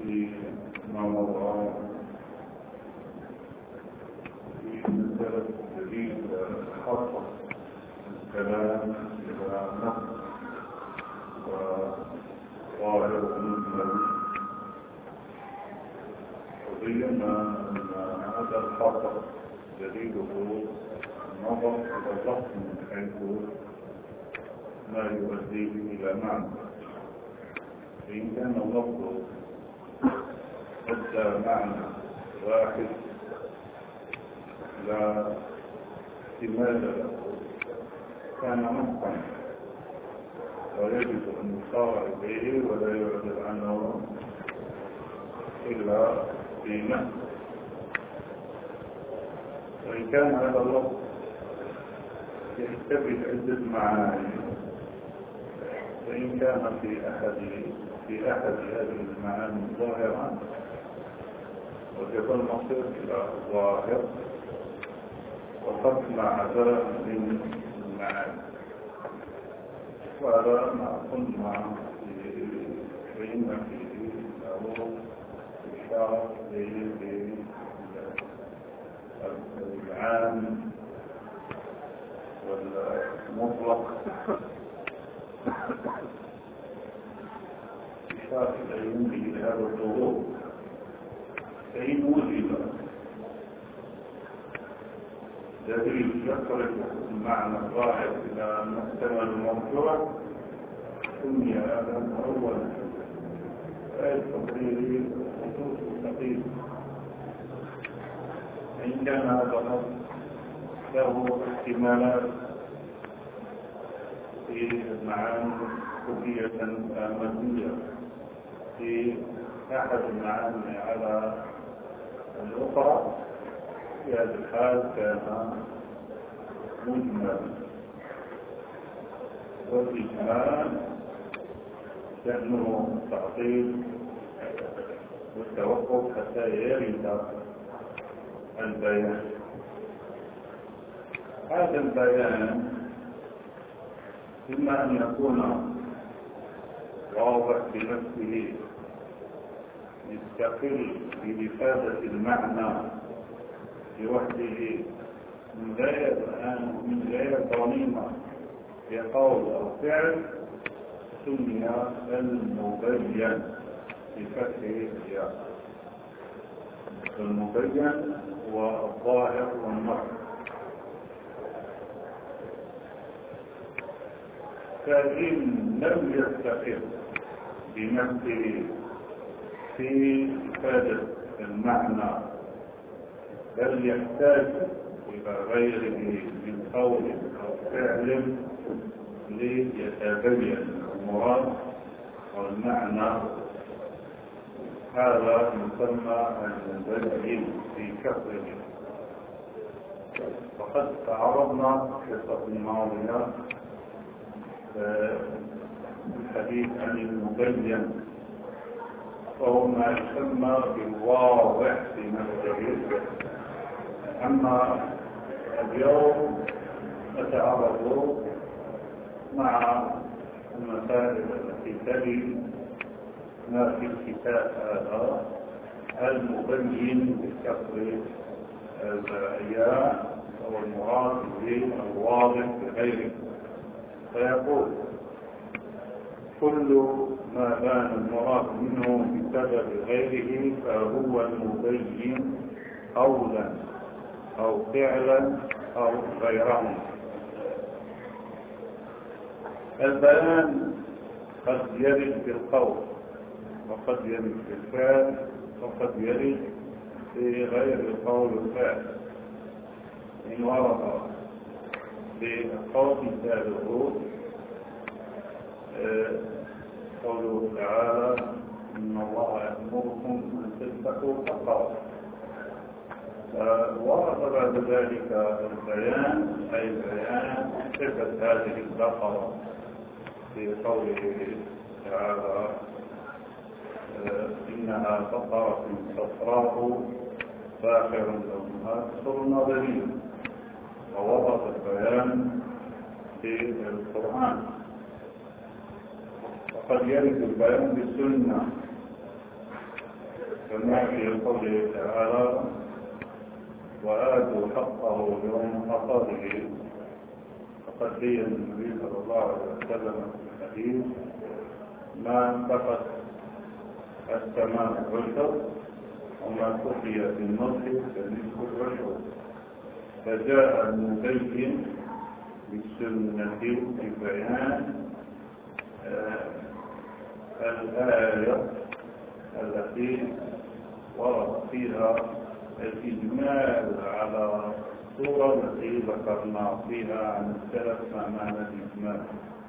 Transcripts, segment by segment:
فيما مضى في مسألة جديد حصر الكلام إلى نص وظاهر مجمل، وبينا أن هذا الحصر دليله النظر إلى اللفظ من حيث ما يؤديه إلى معنى. فإن كان اللفظ أدى معنى واحد لا احتمال له كان نصا ويجب أن يصار إليه ولا يعبر عنه إلا في نفسه. وإن كان هذا اللفظ يحتمل عدة معاني، فإن كان في أحد هذه المعاني ظاهرا وجب المصير إلى الظاهر وقد مع ذلك من المعاني. وهذا ما قلنا فإن فيه له إشارة العام والمطلق، إشارة العلم بهذا الظهور. فإن وجد دليل يصرف المعنى الظاهر إلى المحتمل المرجوع سمي هذا أولا التقرير خصوص التقرير. فإن كان هذا النص له احتمالات في المعاني كلية آمنية في أحد المعاني على الأخرى، في هذا الحال كان مجمل، والإجمال شأنه التعطيل والتوقف حتى يرد البيان. هذا البيان إما أن يكون واضح بنفسه يستقل بإفادة المعنى لوحده من غير ضميمة في قول أو فعل، سمي المبين بفتح الياء. المبين هو الظاهر والنص. فإن لم يستقل بنفسه في إفادة المعنى بل يحتاج إلى غيره من قول أو فعل ليتبين المراد والمعنى، هذا يسمى المبين في كفره. وقد تعرضنا في القصة الماضية الحديث عن المبين، وهو ما يسمى بالواضح في نفسه. أما اليوم نتعرض مع المسائل التي تلي ما في الكتاب هذا المبين بكسر الياء، أو المراد به الواضح بغيره. فيقول كل ما بان المراد منه بسبب غيره فهو المبين قولا أو فعلا أو غيره. البيان قد يرد بالقول وقد يرد بالفعل وقد يرد في غير القول والفعل. إن ورد بالقول مثاله قوله تعالى إن الله يأمركم أن تذبحوا بقرة، ورد بعد ذلك البيان أي بيان صفة هذه البقرة في قوله تعالى إنها بقرة صفراء فاخر لونها تسر الناظرين. وورد البيان في القرآن. وقد يرد البيان بالسنة كما في قوله تعالى وآتوا حقه يوم حصاده. فقد بين النبي صلى الله عليه وسلم في الحديث ما انتقت السماء العشر وما سقي في النصف فالنصف العشر. فجاء المبين بالسنة في بيان الآية التي ورد فيها الإجمال على الصورة التي ذكرنا فيها عن السلف مع معنى الإجمال.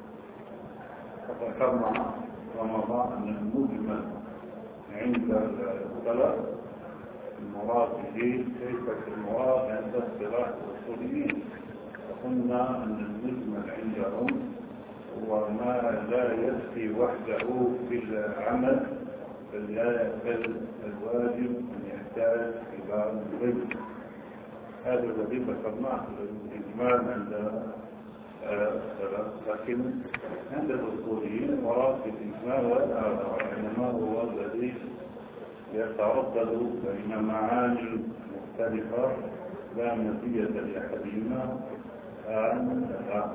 فذكرنا رمضان أن المجمل عند السلف المراد به ليس المراد عند اصطلاح الأصوليين. وقلنا أن المجمل عندهم هو ما لا يكفي وحده في العمل بل الواجب أن يحتاج إلى الغيب. هذا الذي ذكرناه الإجمال عند السلف. لكن عند الأصوليين مراد بالإجمال إنما هو الذي يتردد بين معاني مختلفة لا نتيجة لأحدهما عن الآخر.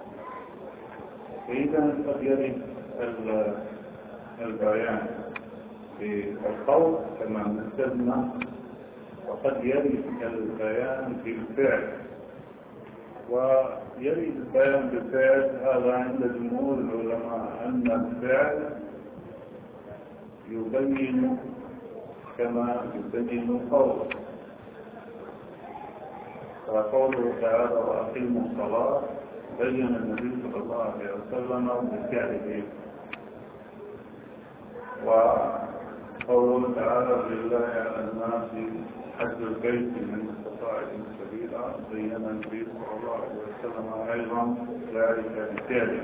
فإذا قد يرد البيان بالقول كما مثلنا، وقد يرد البيان بالفعل. ويرد البيان بالفعل هذا عند جمهور العلماء أن الفعل يبين كما يبين القول. فقوله تعالى وأقيموا الصلاة بين النبي صلى الله عليه وسلم بفعله. وقوله تعالى لله على الناس حج البيت من استطاع سبيلا بين النبي صلى الله عليه وسلم أيضا ذلك بفعله.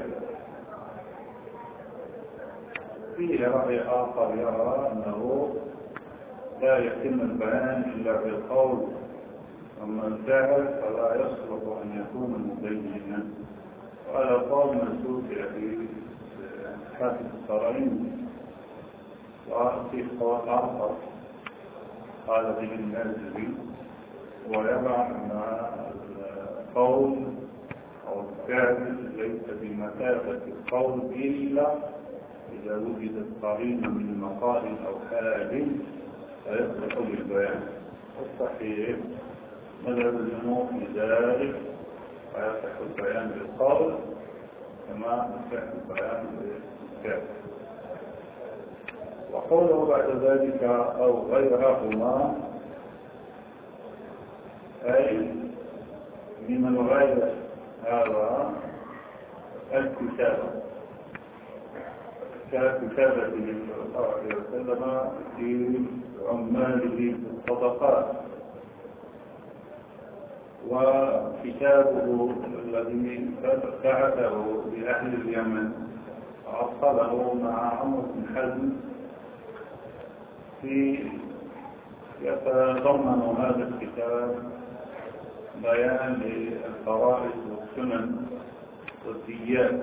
فيه رأي آخر يرى أنه لا يتم البيان إلا بالقول، أما الفعل فلا يصلح أن يكون مبينا. وهذا قول منسوخ في حافظ الصراعين. وفي قول آخر قال به النازلي ويرى أن القول أو الفعل ليس بمثابة القول إلا إذا وجدت قرينة من مقال أو حال فيصلح للبيان. والصحيح مذهب الجمهور في ذلك فيصح البيان بالقول كما يصح البيان بالفعل. وقوله بعد ذلك أو غيرهما أي من الغير هذا الكتابة ككتابة النبي صلى الله عليه وسلم في عماله في الصدقات. وكتابه الذي بعثه لأهل اليمن أرسله مع عمرو بن حزم يتضمن هذا الكتاب بيان للفرائض والسنن والديات.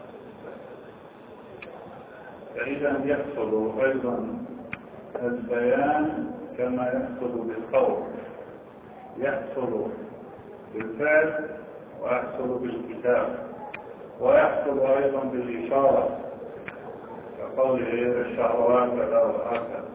فإذا يحصل أيضا البيان كما يحصل بالقول، يحصل بالفعل ويحصل بالكتاب ويحصل أيضا بالإشارة كقوله الشهوات كذا وهكذا،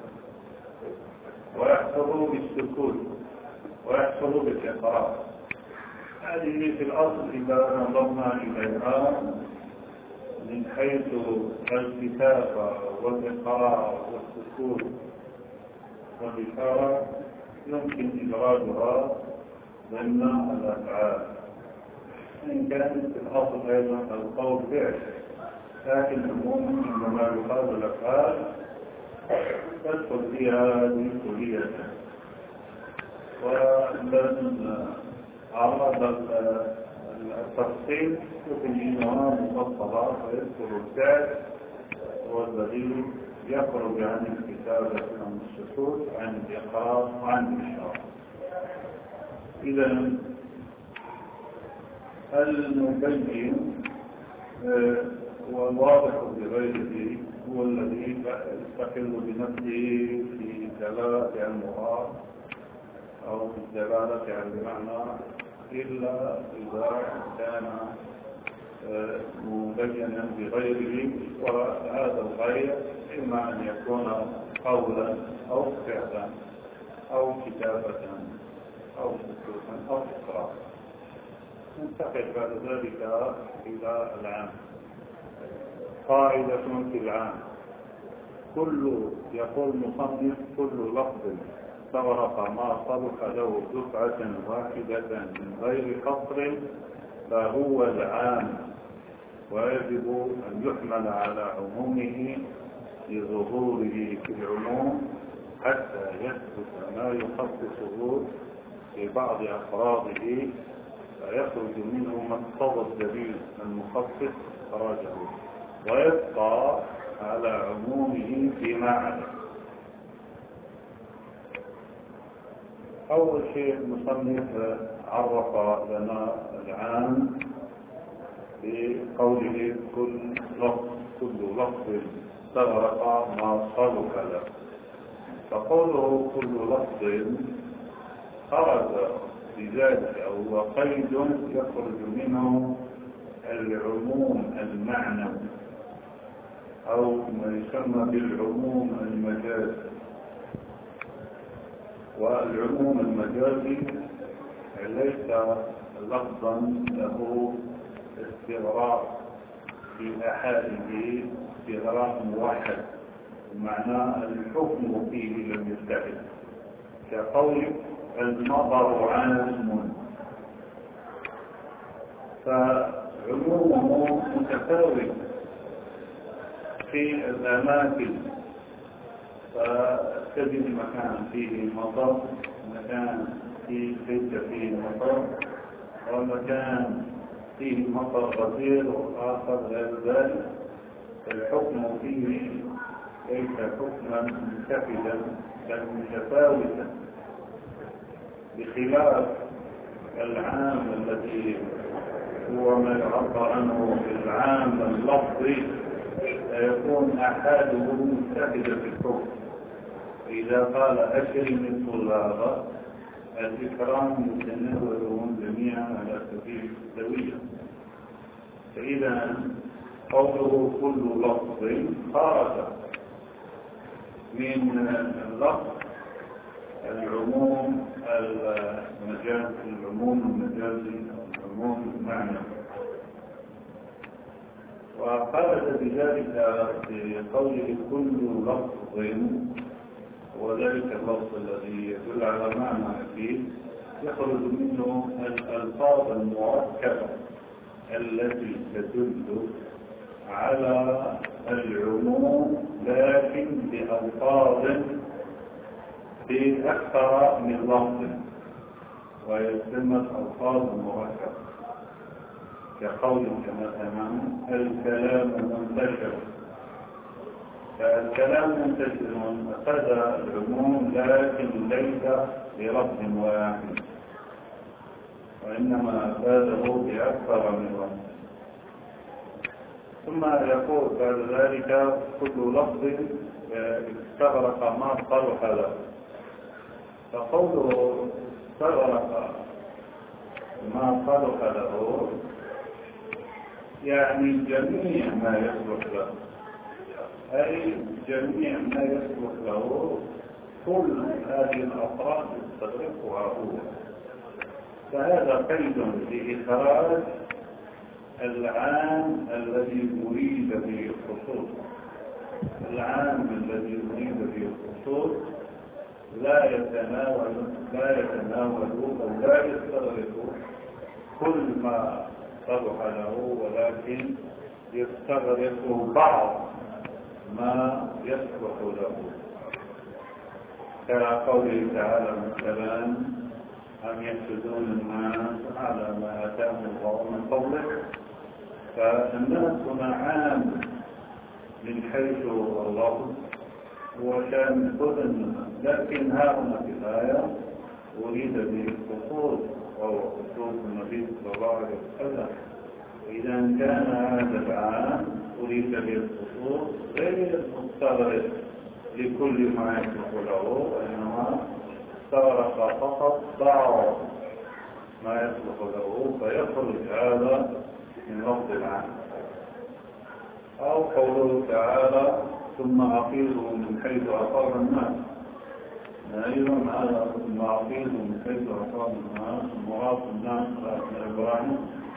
ويحصل بالسكوت ويحصل بالإقرار. هذه في الأصل إذا نظرنا إليها من حيث الكتابة والإقرار والسكوت والإشارة يمكن إدراجها ضمن الأفعال، إن كانت في الأصل أيضا القول فعل. لكن عموما عندما يقال الأفعال تدخل فيها هذه كلية. ولن عرض التفصيل يبينها مفصلة، فيذكر الفعل هو الذي يخرج عن الكتابة عن السكوت عن الإقرار وعن الإشارة. إذا المبين والواضح بغيره هو الذي يستقل بنفسه في دلالة المراد أو في الدلالة على المعنى إلا إذا كان مبينا بغيره، وهذا الغير إما أن يكون قولا أو فعلا أو كتابة أو سكوتا أو إقرار. ننتقل بعد ذلك إلى العام. قاعدة في العام: يقول المصنف كل لفظ استغرق ما صلح له دفعة واحدة من غير قصر فهو العام، ويجب أن يحمل على عمومه لظهوره في العموم حتى يثبت ما يخصصه في بعض أفراده فيخرج منه مقتضى الدليل المخصص خرجه، ويبقى على عمومه فيما عدا. أول شيء المصنف عرف لنا العام بقوله كل لفظ استغرق ما صلح له. فقوله كل لفظ خرج بذلك أو هو قيد يخرج منه العموم المعنوي أو ما يسمى بالعموم المجازي. والعموم المجازي ليس لفظا له استغراق في أحاده استغراق موحد، بمعنى الحكم فيه لم يستحد، كقول المطر عام، فعمومه متفاوت في الأماكن، فتجد مكان فيه مطر، مكان ليس فيه مطر، ومكان فيه مطر كثير وآخر غير ذلك. الحكم فيه ليس حكما منتفذا بل متفاوتا، بخلاف العام الذي هو ما يعبر عنه بالعام اللفظي يكون أحاده متفدا في الحكم. إذا قال أكرم الطلاب، الإكرام متناولهم جميعا على سبيل السوية. فإذا قوله كل لفظ خرج من اللفظ العموم المجازي، العموم المجازي، العموم المعنوي. وخرج بذلك في قوله كل لفظ، وذلك اللفظ الذي يدل على معنى فيه يخرج منه الألفاظ المركبة التي تدل على العموم لكن بألفاظ بأكثر من لفظ، ويسمى الألفاظ المركبة، كقول مثلا الكلام منتشر. فالكلام منتشر أخذ العموم لكن ليس بلفظ واحد، وإنما أفاده بأكثر من لفظ. ثم يقول بعد ذلك كل لفظ استغرق ما صلح له. فقوله استغرق ما صلح له يعني جميع ما يصلح له، أي جميع ما يصلح له كل هذه الأفراد يستغرقها هو. فهذا قيد لإخراج العام الذي أريد به الخصوص. العام الذي أريد به الخصوص لا يتناول أو لا يستغرق كل ما صلح له، ولكن يستغرق بعض ما يصلح له، كقوله تعالى مثلا أم يحسدون الناس على ما آتاهم الله من فضله. فالناس هنا عام من حيث اللفظ وشان كل، لكن ها هنا في الآية أريد به الخصوص وهو خصوص النبي صلى الله عليه وسلم. إذا كان هذا العام أريد به الخصوص غير مستغرق لكل ما يصلح له، وإنما استغرق فقط بعض ما يصلح له فيخرج هذا من لفظ العام. أو قوله تعالى ثم أفيضوا من حيث أفاض الناس، أيضا هذا ثم أفيضوا من حيث أفاض الناس، مراد الناس من إبراهيم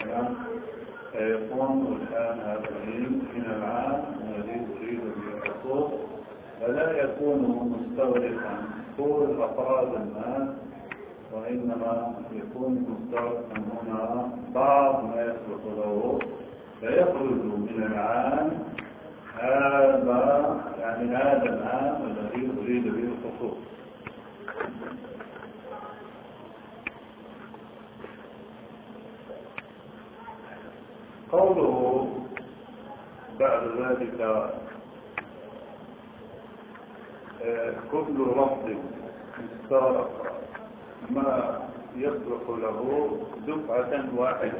فيكون الآن هذا من العام الذي يريد به الخصوص، فلا يكون مستغرقا كل أفراد الناس، وإنما يكون مستغرقا هنا بعض ما يصلح له فيخرج من العام هذا، يعني هذا العام الذي يريد به الخصوص. قوله بعد ذلك كل لفظ استغرق ما يصلح له دفعة واحدة.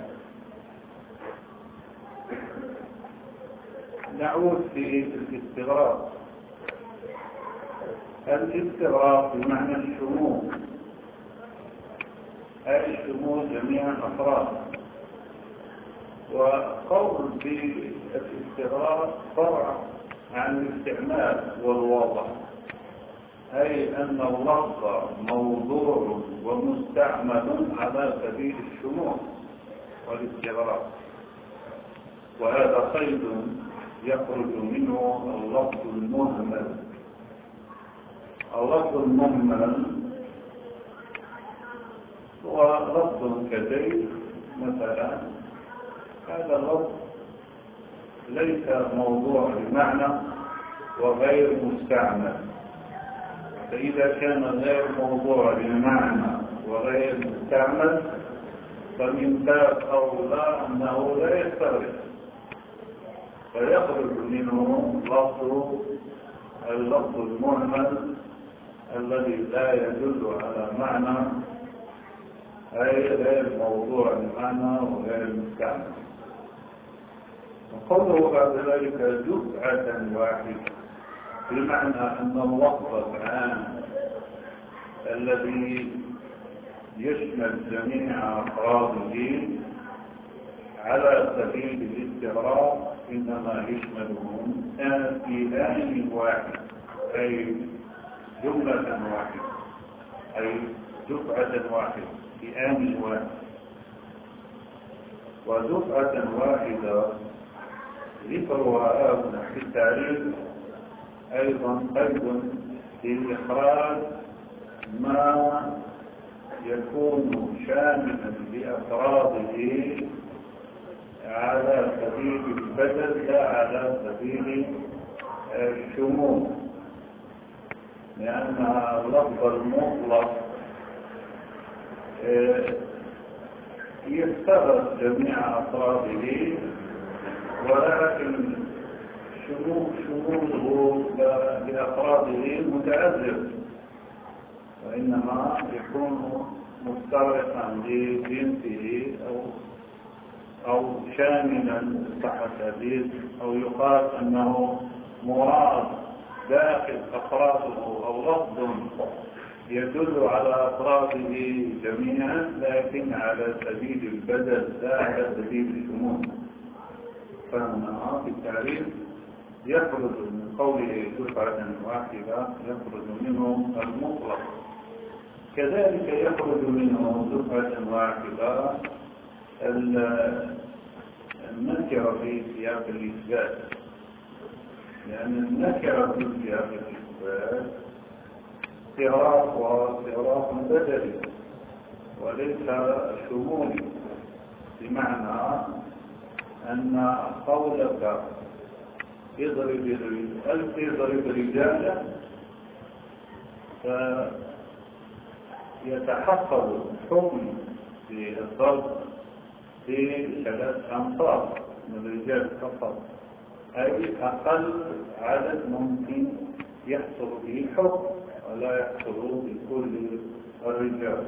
نعود في الاستغراق. الاستغراق بمعنى الشمول، أي شمول جميع الأفراد. وقول بالاستغراق فرع عن الاستعمال والوضع، أي أن اللفظ موضوع ومستعمل على سبيل الشمول والاستغراق، وهذا قيد يخرج منه اللفظ المهمل. اللفظ المهمل هو لفظ كزيد مثلا، هذا اللفظ ليس موضوع بمعنى وغير مستعمل، فإذا كان غير موضوع بمعنى وغير مستعمل فمن باب أولى أنه لا يستغرق، فيخرج منه اللفظ المهمل الذي لا يدل على معنى، أي غير موضوع بمعنى وغير مستعمل. وقوله بعد ذلك دفعة واحدة، بمعنى أن اللفظ العام الذي يشمل جميع أفراده على سبيل الاستغراق إنما يشملهم في آن واحد، أي جملة واحدة، أي دفعة واحدة في آن واحد. ودفعة واحدة ذكرها في التعريف أيضا قيد لإخراج ما يكون شاملا لأفراده على سبيل البدل لا على سبيل الشمول، لأن اللفظ المطلق يستغرق جميع أفراده، ولكن شموله لأفراده متعذر، وإنما يكون مستغرقا لجنسه أو شاملا صح التعبير، أو يقال أنه مراد داخل أفراده أو لفظ يدل على أفراده جميعا لكن على سبيل البدل لا على سبيل الشمول. فهنا في التعريف يخرج من قوله دفعة واحدة يخرج منه المطلق، كذلك يخرج منه دفعة واحدة النكرة في سياق الإثبات، لأن النكرة في سياق الإثبات صراط بدلي وليس شمولي، بمعنى أن قولك اضرب رجالا فيتحقق الحكم في الضرب في 3 أنصار من الرجال فقط، أي أقل عدد ممكن يحصل به حكم ولا يحصل بكل الرجال.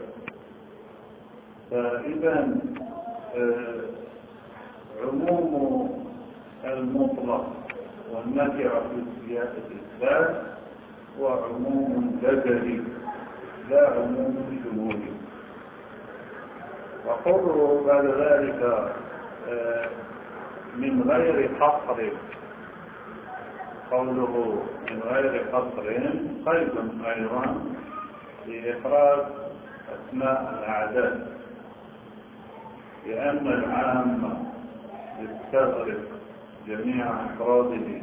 فإذا عموم المطلق والنكرة في سياق الإثبات هو عموم بدني لا عموم شمولي. وقوله بعد ذلك من غير حصر، قوله من غير حصر قيد أيضا لإخراج أسماء الأعداد، لأن العام يستغرق جميع أفراده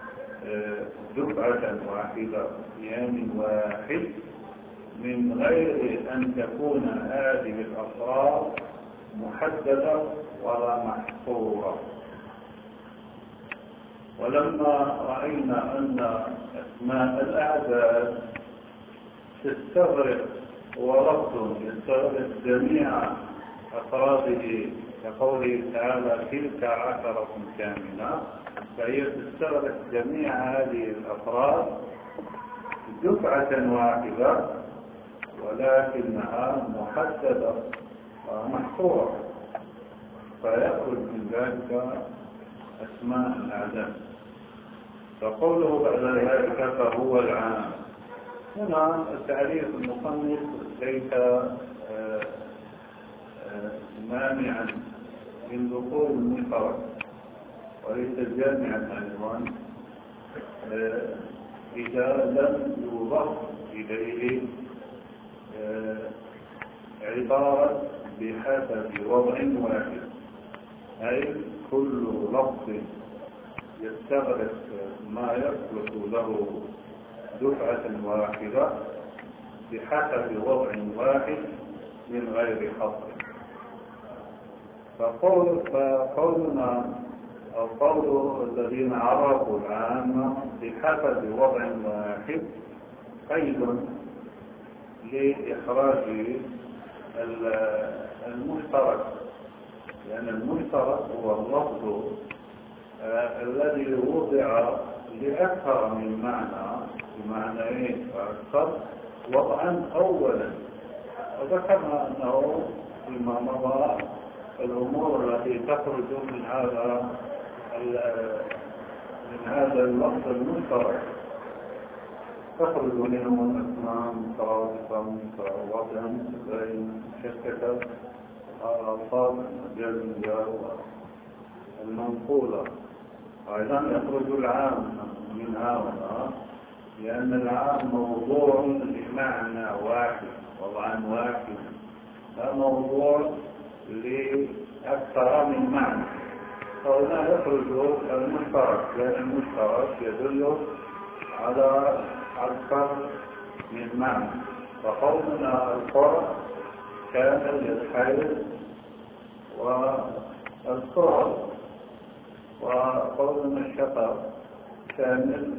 دفعة واحدة في يوم واحد من غير أن تكون هذه الأفراد محددة ولا محصورة. ولما رأينا أن أسماء الأعداد تستغرق ولفظ يستغرق جميع أفراده كقوله تعالى تلك عشرة كاملة، فهي تستغرق جميع هذه الأفراد دفعة واحدة ولكنها محددة ومحصورة، فيخرج من ذلك أسماء الأعداد. فقوله بعد ذلك فهو العام، هنا التعريف المصنف ليس مانعا من دخول المفرد وليس جامعا أيضا إذا لم يضاف إليه عبارة بحسب وضع واحد، أي كل لفظ يستغرق ما يثبت له دفعة واحدة بحسب وضع واحد من غير حصر. فقولنا أو قول الذين عرفوا العام بحسب وضع واحد قيد لإخراج المشترك، لأن المشترك هو اللفظ الذي وضع لأكثر من معنى، بمعنى فأكثر وضعا أولا. وذكرنا أنه فيما مضى الأمور التي تخرج من هذا اللفظ المشترك تخرج منه الأسماء مترادفة متوضعة بين شتى الألفاظ الجازمة والمنقولة، وأيضا يخرج العام من هؤلاء، لأن العام موضوع لمعنى واحد وضعا واحد، لا موضوع لأكثر من معنى. فهنا يخرج المشترك، لأن المشترك يدل على أكثر من معنى. فقولنا القرى كان للحيض والصور، وقولنا الشفر كان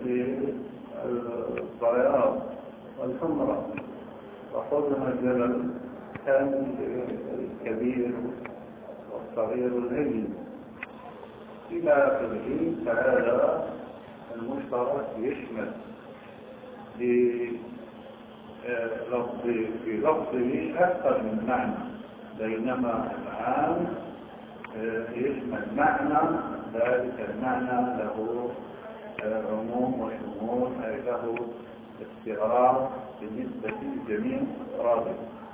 للبياض والحمرة، وقولنا الجبل كان للكبير والصغير الهين إلى آخره. فهذا المشترك يشمل في لفظه أكثر من معنى، بينما العام يشمل معنى، ذلك المعنى له عموم وشمول، أي له استغراق بالنسبة لجميع أفراده.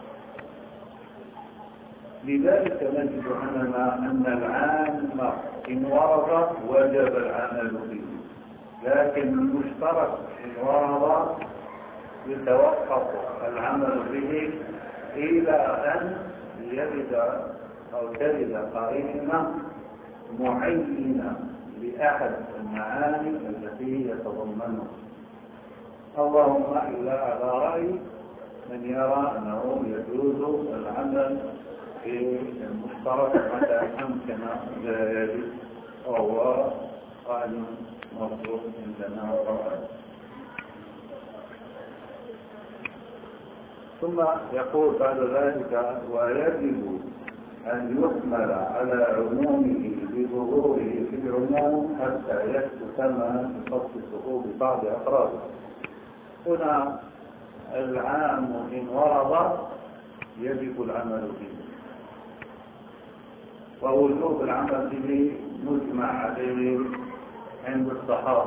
لذلك نجد أن العام إن ورد وجب العمل به، لكن المشترك إن ورد يتوقف العمل به إلى أن يرد أو ترد قرينة معينة لأحد المعاني التي يتضمنها، اللهم إلا على رأي من يرى أنه يجوز العمل في المشترك متى أمكن ذلك، وهو قال مطلوب عندنا طبعا. ثم يقول بعد ذلك ويجب أن يحمل على عمومه بظهوره في العموم حتى يثبت ما يخصصه ببعض أفراده. هنا العام إن ورد يجب العمل به، ووجوب العمل به مجمع عليه عند الصحابة،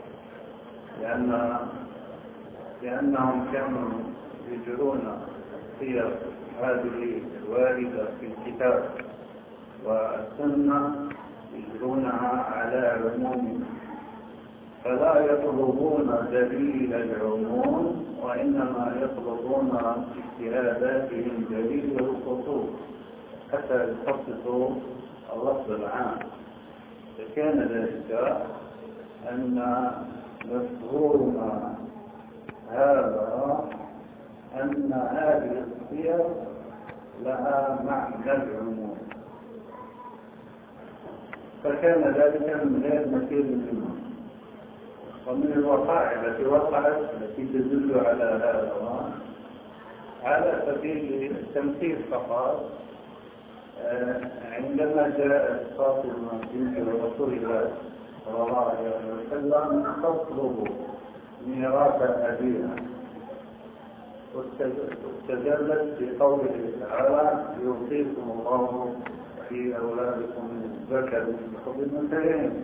لأنهم كانوا يجرون سير هذه الواردة في الكتاب والسنة يجرونها على عموم، فلا يطلبون دليل العموم وإنما يطلبون اجتهاداتهم دليل الخصوص حتى يخصصوا اللفظ العام. فكان ذلك أن مفهوم هذا أن هذه السير لها معنى العموم، فكان ذلك من غير مثير منه. ومن الوقائع التي وقعت التي تدل على هذا على سبيل التمثيل فقط، عندما جاءت فاطمة بنت رسول الله صلى الله عليه وسلم تطلب ميراث أبيها، واستدلت بقوله تعالى يوصيكم الله في أولادكم الذكر مثل الأنثيين.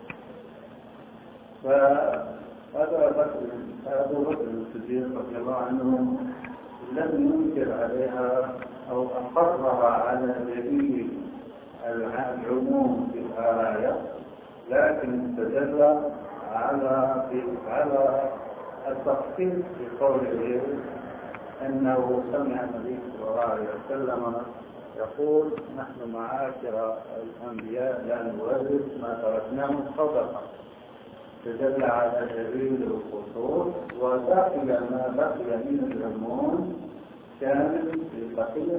فهذا أبو بكر الصديق رضي الله عنه لم ينكر عليها أو أقرها على دليل العموم في الآية، لكن استدل على التخصيص في قوله أنه سمع النبي صلى الله عليه وسلم يقول نحن معاشر الأنبياء لا نورث ما تركناه صدقة، تدل على دليل الخصوص. وبقي ما بقي من العموم كان في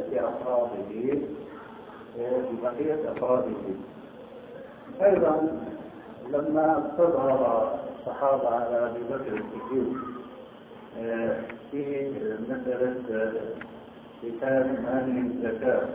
بقية أفراده. أيضا لما تظهر الصحابة على أبي بكر الصديق في مسألة كتاب مال الزكاة،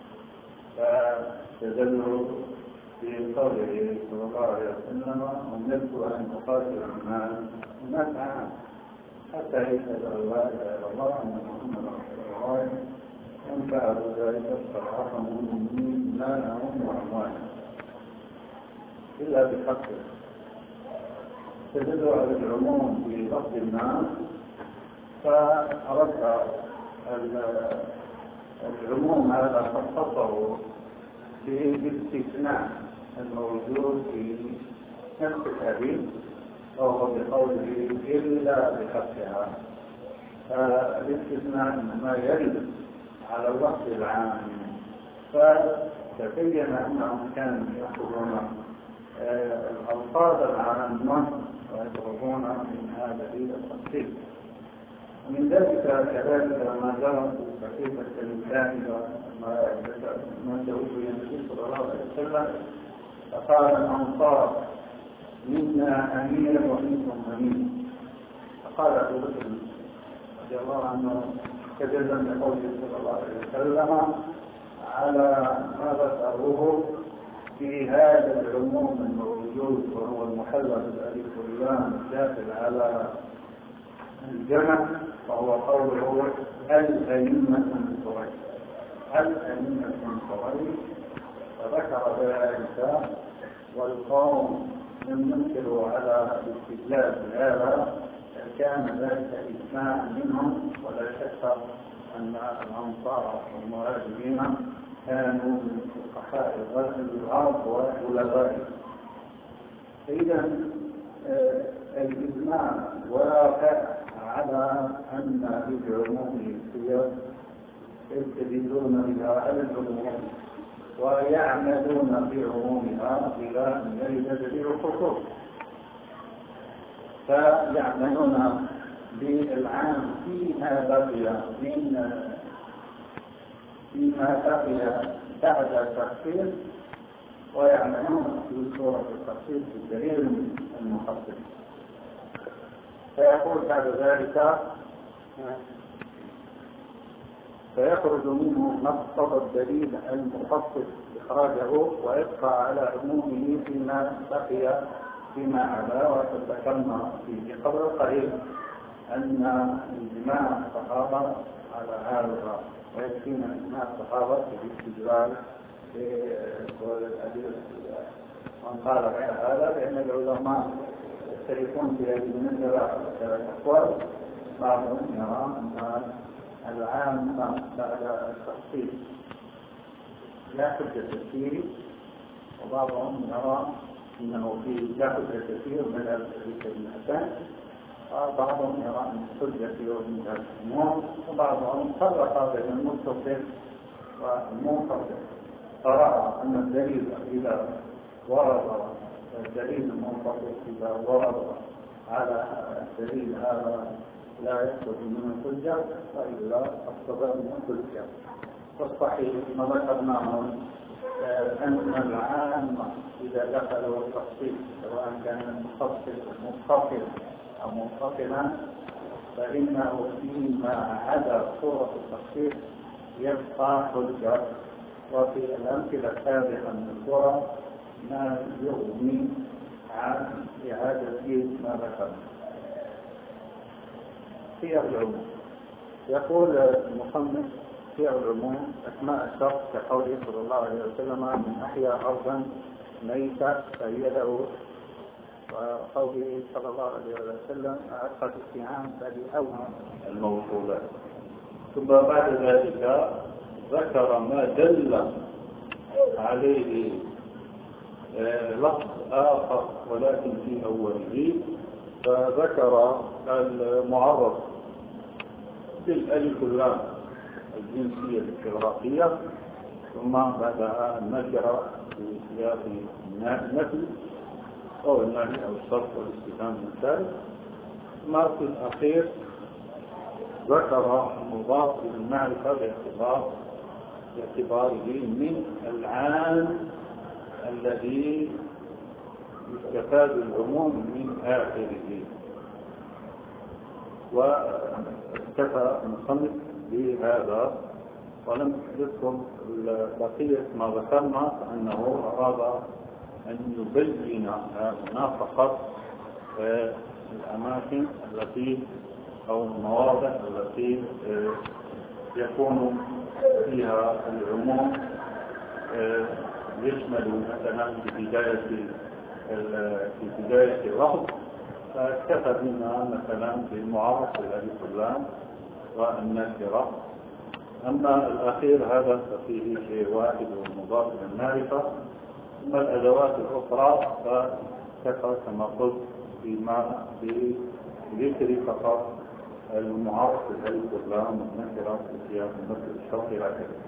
فاستدلوا في قوله صلى الله عليه وسلم أمرت أن أقاتل الناس عام حتى يشهد أن لا إله إلا الله وأن محمدا رسول الله، وإن فعلوا ذلك فارحموا المؤمنين لا لهم وأموالهم إلا بحقه. استدلوا على العموم في لفظ الناس، فأردت العموم هذا خصصه بالاستثناء الموجود في نفس الحديث وهو بقوله إلا بحقها. فالاستثناء إنما يرد على اللفظ العام، فتبين أنهم كانوا يأخذون الألفاظ العامة ويضربون من هذا التفصيل. ومن ذلك كذلك ما جرى في صحيفة الإنسان ما جاءوه النبي صلى الله عليه وسلم فقال الأنصار منا أمير ومنكم أمير، فقال أبو بكر رضي الله عنه كذبا بقوله صلى الله عليه وسلم على ما ذكروه في هذا العموم الموجود وهو المحلى بالألف واللام الداخل على الجمع، وهو قوله الأئمة من قريش، الأئمة من قريش، فذكر ذلك والقوم لم ينكروا على الاستدلال بهذا، كان ذلك إجماع منهم، ولا شك أن الأنصار والمهاجرين كانوا من فقهاء الأرض وخلفائهم. إذا الإجماع واقع على أن بالعموم السير يستدلون بها على العموم ويعملون بعمومها إلى أن يرد دليل الخصوص، فيعملون بالعام فيما بقي بعد التخصيص، ويعملون في صورة التخصيص بالدليل المخصص. فيقول بعد ذلك فيخرج منه مقتضى الدليل المخصص إخراجه ويبقى على عمومه فيما بقي فيما عدا. وتذكرنا في قبل قليل أن إجماع الصحابة على هذا، ويكفينا إجماع الصحابة في الاستدلال بالأدلة من قال هذا فإن العلماء يختلفون في هذه المسألة الأقوال. بعضهم يرى أن العام بعد التخصيص لا حجة فيه، وبعضهم يرى أنه فيه لا حجة فيه من الحسن، وبعضهم يرى أن الحجة فيه من الأمور، وبعضهم فرق بين المتصل والمنفصل، فرأى أن الدليل إذا ورد الدليل المنفصل إذا ورد على الدليل هذا لا يسقط من الحجة، وإلا أسقط من الحجة. والصحيح ما ذكرناه أن العام إذا دخل التخصيص سواء كان المخصص متصل أو منفصلا فإنه فيما عدا صورة التخصيص يبقى حجة. وفي الأمثلة السابقة من الصورة ما يغني عن إعادة ما ذكرنا. في العموم يقول المصنف في العموم أسماء الشرط كقوله صلى الله عليه وسلم من أحيا أرضا ميتة فيده، وقوله صلى الله عليه وسلم أعقد الصيام فلأوهم الموصولات. ثم بعد ذلك ذكر ما دل عليه لفظ آخر ولكن في أوله، فذكر المعرف بالألف واللام الجنسية الاستغراقية، ثم بعدها النكرة في سياق النفي أو النهي أو الشرط والاستفهام من ذلك، ثم في الأخير ذكر المضاف للمعرفة باعتباره من العام الذي يستفاد العموم من آخره. واكتفى المصنف بهذا ولم يذكر بقية ما ذكرنا، فأنه أراد أن يبين هنا فقط الأماكن التي أو المواضع التي يكون فيها العموم يشمل مثلا في بداية اللفظ، فاكتفى بنا مثلا بالمعرف بالألف واللام والنكرة. أما الأخير هذا ففيه شيء واحد ومضاف للمعرفة. ثم الأدوات الأخرى فاكتفى كما قلت بذكر فقط المعرف بالألف واللام والنكرة في سياق النص الشرطي هكذا.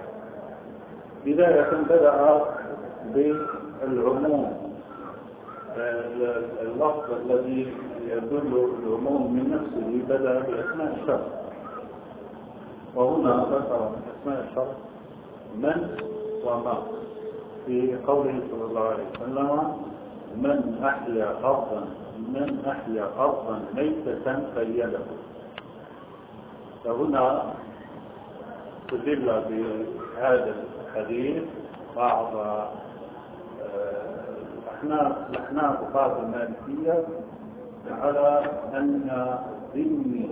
بداية بدأ بالعموم، اللفظ الذي يدل العموم من نفسه بدأ بأسماء الشرط، وهنا ذكر أسماء الشرط من وما في قوله صلى الله عليه وسلم من أحيا أرضا ميتة فيده. فهنا تدل بهذا الحديث بعض الأحناف وبعض المالكية على أن الذمي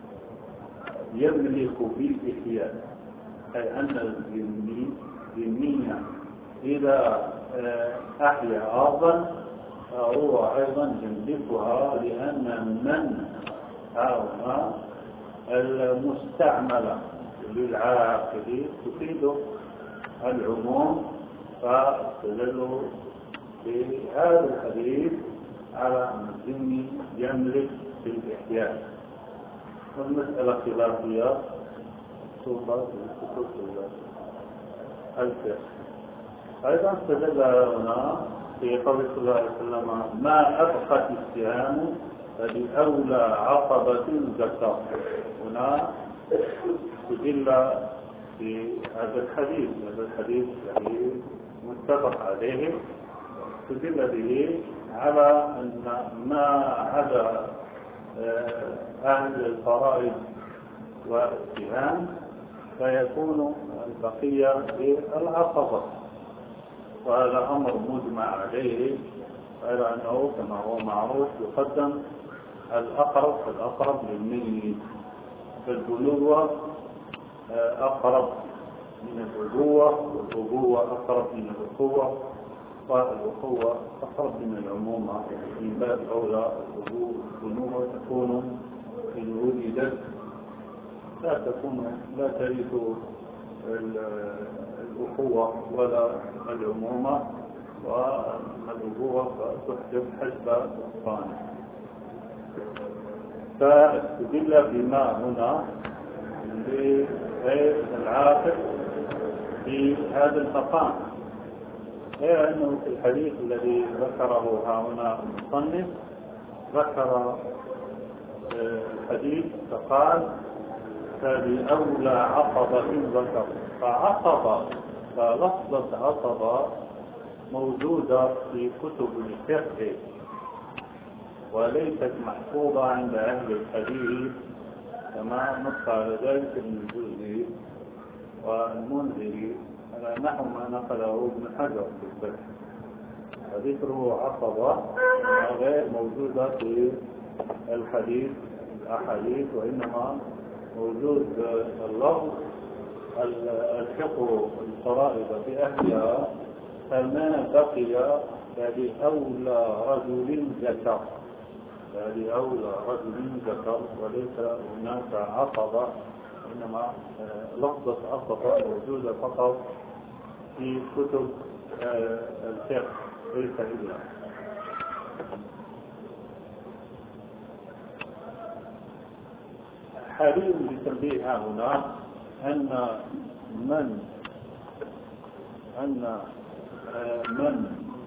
يملك بالإحياء، أي أن الذمي إذا أحيا أرضا فهو أيضا يملكها، لأن من هاهنا المستعملة للعاقل تفيد العموم، فاستدلوا بهذا الحديث على أن الذمي يملك بالإحياء. والمسألة خلافية توضع في كتب الفقه. أيضا استدل هنا في قول صلى الله عليه وسلم ما أبقت السهام فلأولى عقبة ذكر. هنا استدل في هذا الحديث الذي متفق عليه، استدل به على أن ما عدا أهل الفرائض والسهام فيكون البقية بالعقبة، وهذا أمر مجمع عليه، غير أنه كما هو معروف يقدم الأقرب للميت، فالبلوغ أقرب من الأبوة، والأبوة أقرب من الأخوة، الأخوة تخرج من العمومة من باب أولى الأمور تكون إن وجدت لا ترث الأخوة ولا العمومة، والأخوة تحجب حسب الصانع. فاستدل بما هنا بغير العاقل في هذا المقام، غير أنه في الحديث الذي ذكره هنا المصنف ذكر الحديث فقال فبأولى عقبة ذكر، فعقبة فلفظة عقبة موجودة في كتب الفقه وليست محفوظة عند أهل الحديث كما نص على ذلك ابن الجوزي والمنذري على نحو ما نقله ابن حجر في الفتح. فذكره عقبة غير موجودة في الحديث الأحاديث، وإنما موجود اللفظ الفقه الفرائض بأهلها، فما بقي فلأولى رجل ذكر، فلأولى رجل ذكر، وليس هناك عقبة، إنما لفظة عقبة موجودة فقط في كتب الفقه ليس إلا. حري بتنبيه هنا أن من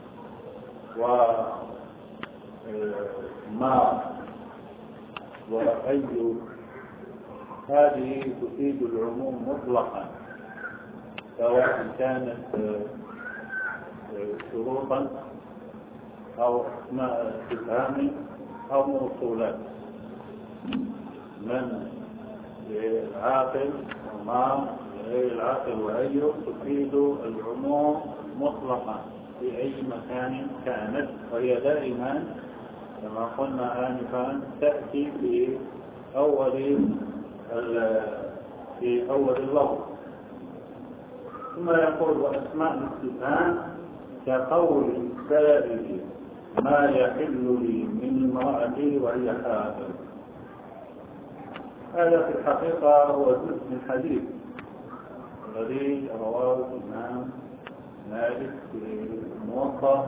وما وأي هذه تفيد العموم مطلقا، سواء كانت شروطا أو اسماء استفهام أو موصولات. من للعاقل وما لغير العاقل وأي تفيد العموم مطلقا في أي مكان كانت، وهي دائما كما قلنا آنفا تأتي في أول اللفظ. ثم يقول وأسماء الاستفهام كقول السائل ما يحل لي من امرأتي وهي حائض. هذا في الحقيقة هو جزء من الحديث الذي رواه الإمام مالك في الموطأ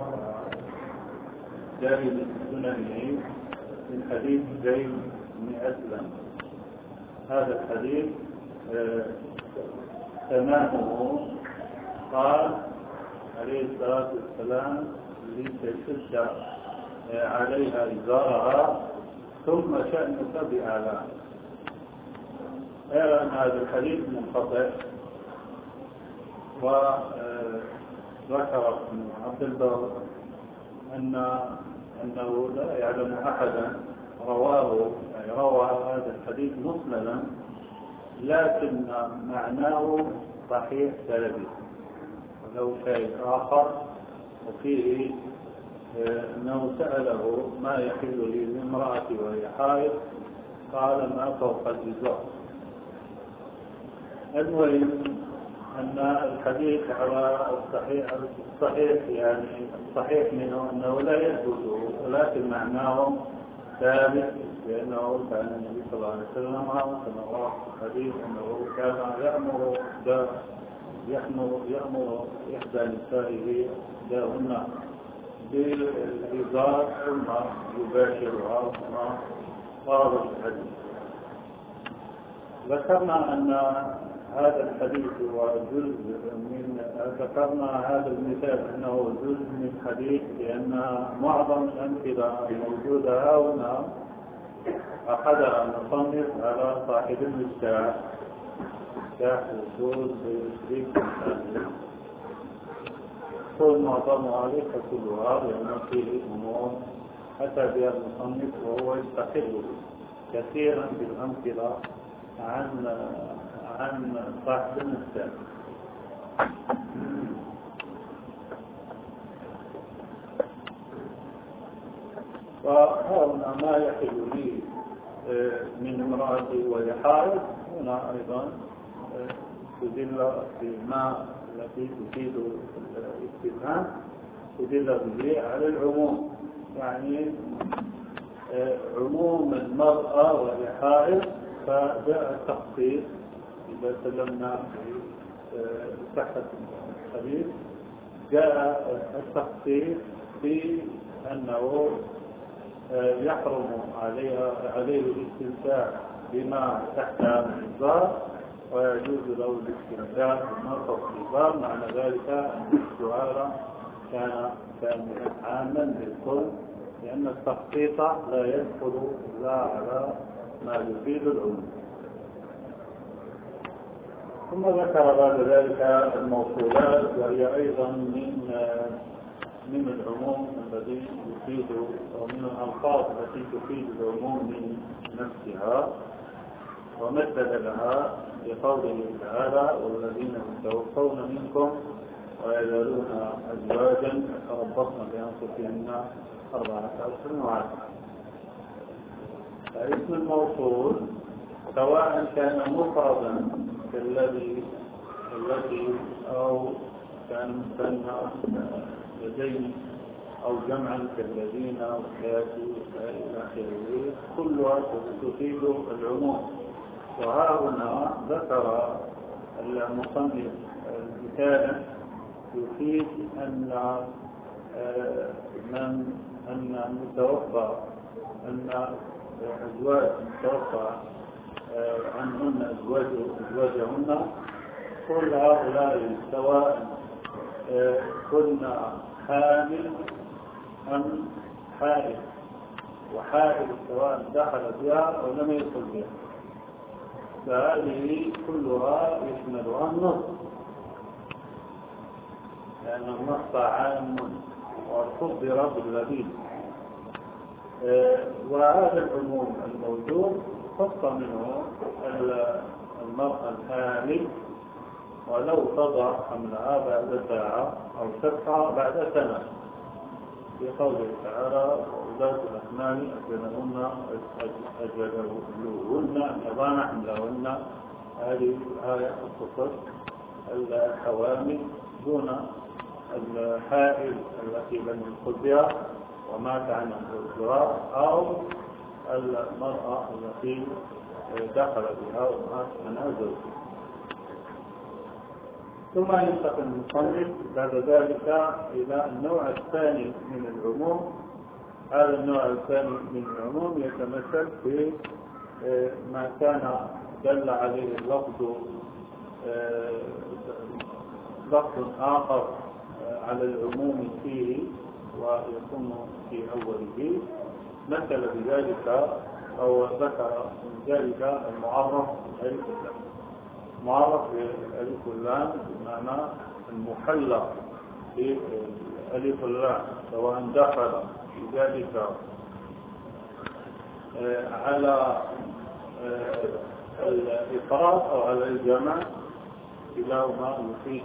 جاري السنني من حديث زيد بن أسلم. هذا الحديث تمامه قال عليه الصلاة والسلام لتشد عليها إزارها ثم شأنك بأعلاه. هذا الحديث منقطع، وذكر ابن عبد البر أنه لا يعلم أحدا روى هذا الحديث مسندا، لكن معناه صحيح سلبي، ولو شيء آخر وفيه أنه سأله ما يحل لي من امرأتي وهي حائض، قال ما فوق الإزار. المهم أن الحديث على الصحيح يعني الصحيح منه أنه لا يثبت، ولكن معناه ثابت، لأنه كان النبي صلى الله عليه وسلم كما رواه في الحديث أنه كان يأمر إحدى نسائه إحداهن بالإزار ثم يباشرها كما ورد في الحديث. ذكرنا أن هذا الحديث هو جزء من ذكرنا هذا المثال أنه جزء من الحديث، لأن معظم الأمثلة الموجودة هنا أخذها المصنف على صاحب المفتاح كحصول بشريك مثال، كل معظمها ليس كلها، لأن فيه أمور أتى بها المصنف وهو يستقل كثيرا بالأمثلة عن صاحب المفتاح. فهنا ما يحل لي من امرأتي وهي حائض، هنا أيضا تدل في ما التي تفيد الاستفهام، استدل به على العموم، يعني عموم المرأة والحائض، فجاء التخصيص إذا سلمنا بصحة الحديث، جاء التخصيص في أنه يحرم عليه الاستمتاع بما تحت الإزار ويجوز له الاستمتاع بما فوق الإزار. معنى ذلك أن السؤال كان عاما للكل، لأن التخصيص لا يدخل إلا على ما يفيد العموم. ثم ذكر بعد ذلك الموصولات، وهي أيضا من العموم الذي يفيد، أو من الألفاظ التي تفيد العموم من نفسها، ومثل لها بقوله تعالى: والذين يتوفون منكم ويذرون أزواجا يتربصن بأنفسهن 4 أشهر وعشرا. فاسم الموصول سواء كان مفردا كالذي أو كان مثنى يدين أو جمعا كالذين والكافي إلى آخره، كلها تفيد العموم. وها هنا ذكر المصنف مثالا يفيد أن أزواج متوفى عنهن أزواجهن، كل هؤلاء سواء كنا حامل أم حائل، وحائل سواء دخل بها أو لم يدخل بها، فهذه كلها يشملها النص، لأن النص عام وصدر بالذين. وهذا العموم الموجود خص منه المرأة الحامل ولو تضع حملها بعد ساعة أو تبقى بعد سنة، في قوله تعالى: وأولاة الأحمال أجلهن أن يضعن حملهن. هذه الآية تخص الحوامل دون الحائل التي لم يدخل بها ومات عنها الزواج، أو المرأة التي دخل بها ومات عنها زوجها. ثم ينتقل المصنف بعد ذلك إلى النوع الثاني من العموم. هذا النوع الثاني من العموم يتمثل في ما كان دل عليه اللفظ لفظ آخر على العموم فيه ويكون في أوله، مثل بذلك أو ذكر من ذلك المعرف بالألف واللام. معرف بالألف واللام بمعنى المحلى بالألف واللام، سواء دخل بذلك على الإفراد أو على الجمع، كلاهما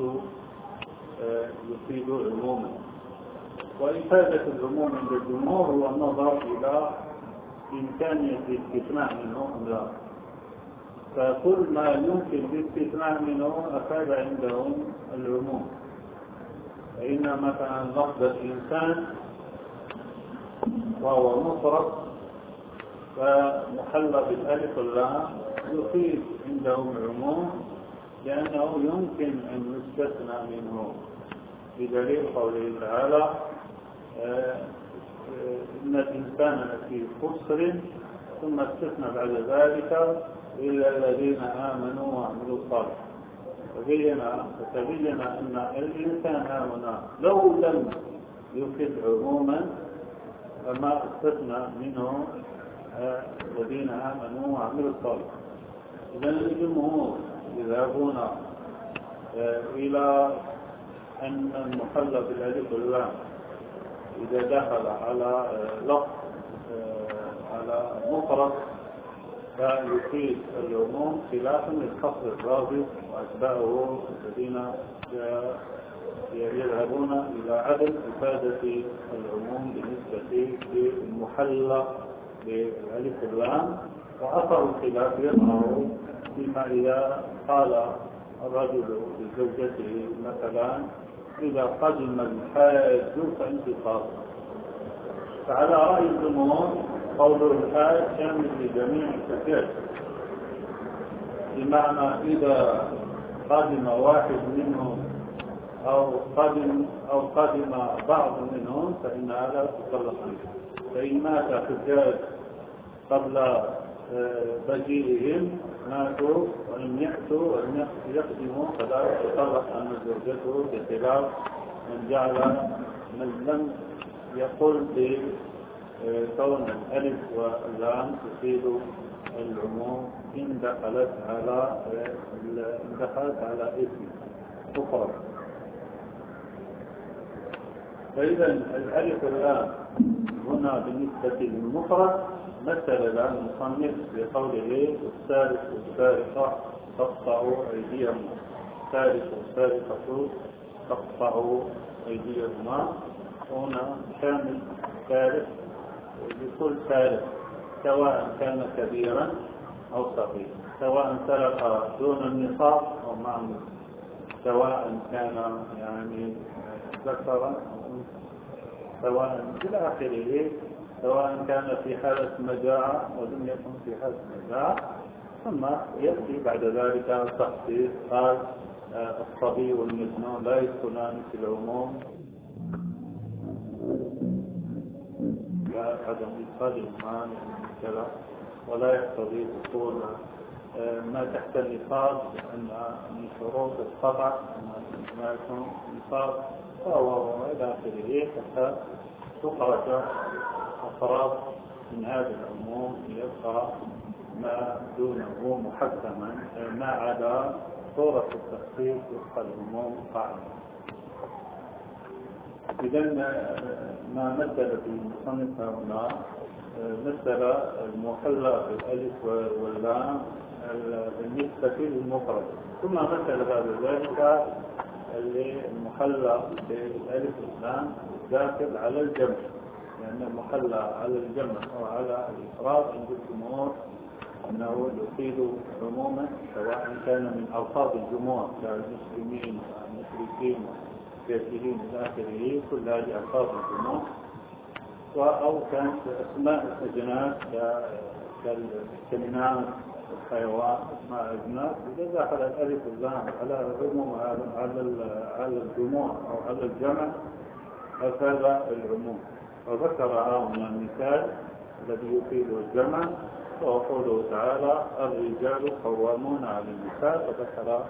يفيد عموما. وإفادة العموم عند الجمهور هو النظر إلى إمكانية الاستثناء منه أم لا، فكل ما يمكن الاستثناء منه أفاد عندهم العموم. فإن مثلا لفظ الإنسان وهو مفرد فمحلى بالألف واللام يفيد عندهم العموم، لأنه يمكن أن يستثنى منه، بدليل قوله تعالى: إن الإنسان لفي خسر، ثم استثنى بعد ذلك إلا الذين آمنوا وعملوا الصالحات. فتبين أن الإنسان هنا لو لم يفيد عموما فما استثنى منه الذين آمنوا وعملوا الصالحات. إذن الجمهور يذهبون إلى أن المحلى بالألف واللام إذا دخل على لفظ على مفرد فيفيد العموم، خلافا للخصر الرابط وأتباعه الذين يذهبون إلى عدم إفادة العموم بالنسبة للمحلى بالألف واللام. وأثر الخلاف يظهر فيما إذا قال الرجل لزوجته مثلا: إذا قدم الحاج فانتصار. فعلى رأي الجمهور قول الحاج شامل لجميع الحجاج، بمعنى إذا قدم واحد منهم أو قدم بعض منهم فإنها لا تطلق عنه. فإن مات حجاج قبل مجيئهم ماتوا، وإن يأتوا ولم يقدموا فلا تطلق عن زوجته، بخلاف من لم يقل بكون الألف واللام تفيد العموم إن دخلت على اسم مفرد. فإذا الألف واللام هنا بالنسبة للمفرد مثل الآن المصنف بقوله السارق والسارقة تقطعوا أيديهم، السارق والسارقة تقطعوا أيديهما. هنا شامل سارق لكل سارق، سواء كان كبيرا أو صغيرا، سواء سرق دون النصاب أو مع النصاب، سواء كان يعني ذكرا أو أنثى، سواء إلى آخره، سواء كان في حالة مجاعة ولم يكن في حالة مجاعة. ثم يأتي بعد ذلك تخصيص قال الصبي والمجنون لا يدخلان في العموم عدم إدخالهما كذا، ولا يقتضي دخول ما تحت النصاب، أن من شروط القطع ما يكون نصاب فهو إلى آخره، حتى تخرج أفراد من هذا العموم يبقى ما دونه محكما، ما عدا صورة التخصيص وفق العموم قاعدة. إذا ما مثل في المصنف هنا مثل المحلى بالألف واللام بالنسبة للمفرد، ثم مثل بعد ذلك المحلى بالألف واللام داخل على الجمع، لأن المحلى على الجمع أو على الإفراد عند الجمهور أنه يفيد عموما، سواء كان من ألفاظ الجموع كالمسلمين والمشركين والكافرين إلى آخره، كل هذه ألفاظ الجموع، أو كانت أسماء الأجناس كالكلمات الحيوان، أسماء الأجناس، إذا دخل الألف واللام على العموم على الجموع أو على الجمع أفاد العموم. وذكر هنا المثال الذي يفيد الجمع وهو قوله تعالى الرجال قوامون على النساء، فذكر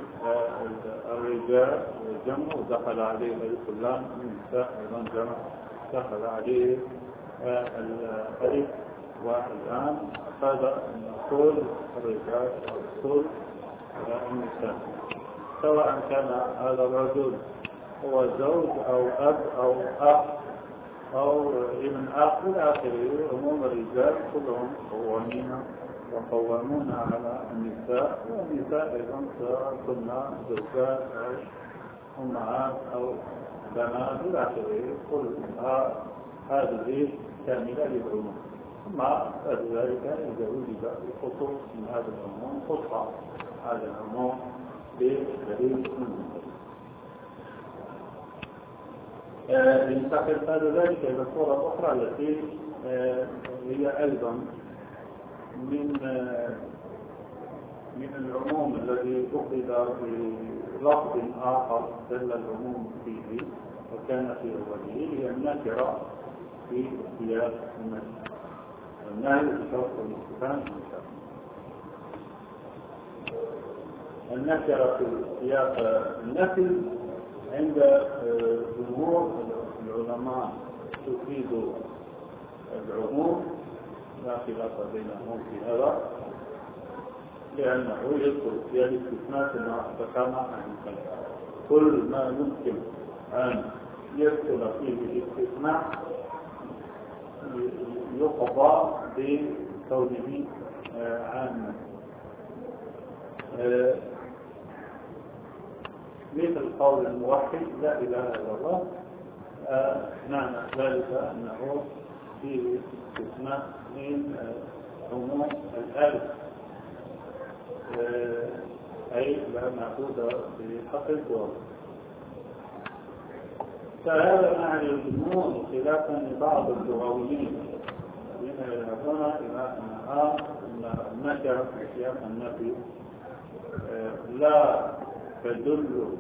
الرجال والجمع ودخل عليه الألف واللام، النساء أيضا جمع دخل عليه الألف واللام، هذا النقول الرجال والرسول النساء، سواء كان هذا الرجل هو زوج أو أب أو أخ أو ابن أخ إلى آخره. عموم الرجال كلهم وقوامون على النساء، والنساء أيضا كنا زوجات أو أمهات أو بنات إلى آخره، كل هذه كاملة للعموم. ثم بعد ذلك إذا وجد الخصوص من هذا العموم خص هذا العموم بدليل منه. ينتقل بعد ذلك إلى الصورة الأخرى التي هي أيضا من العموم الذي أخذ بلفظ آخر دل العموم فيه وكان في أوله، هي النكرة في سياق النفي، والنهي بشرط الاستفهام. النكرة في سياق النفي عند جمهور العلماء تفيد العموم، لا خلاف بينهم في هذا، لأنه يذكر في الاستثناء كما ذكرنا عن كل ما يمكن أن يدخل فيه الاستثناء يقضى بكونه عاما، مثل قول الموحد لا إله إلا الله، معنى ذلك أنه فيه استثناء من عموم الآلة، أي لا معبود بحق الجواب. فهذا معنى الجمود خلافا لبعض اللغويين الذين يذهبون إلى أن النكرة في سياق النفي لا تدل